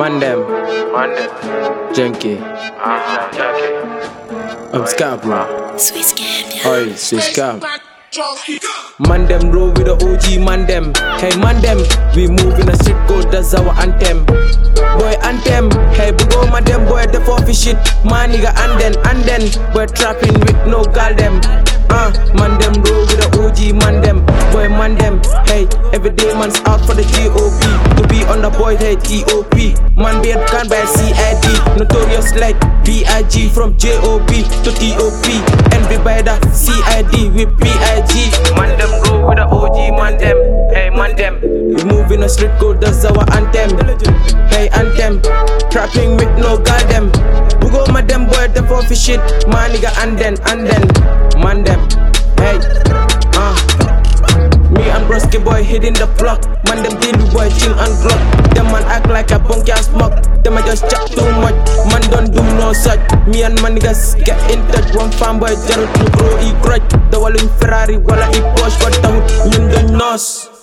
Mandem, Junkie, I'm Scab, bro. Swiss Scab, yeah. Oi, Swiss Scab. Mandem roll with the OG Mandem. Hey Mandem, we move in the street code, that's our anthem. Boy anthem, hey bugo Mandem, boy the for shit. My nigga and then, boy trapping with no goddamn. Mandem roll with the OG Mandem. Boy Mandem, hey everyday man's out for the GOP. To be on the boy, hey T.O.P. Man beard can buy CID. Notorious like B.I.G. From J.O.P. to T.O.P. Envy by the CID with P.I.G. Mandem roll with the OG Mandem. Hey Mandem, we move in the street code, that's our anthem. Hey anthem, trapping with no goddamn. We go Mandem boy the for shit. My nigga and then Mandem, hey, me and Broski boy hitting the block. Mandem daily boy chill and glock. Them man act like a punk ass mug. Them I just chat too much. Man don't do no such. Me and my niggas get in touch. One fanboy Gerald to grow e crutch. The wall in Ferrari, walla e Porsche, but the hood in the nose.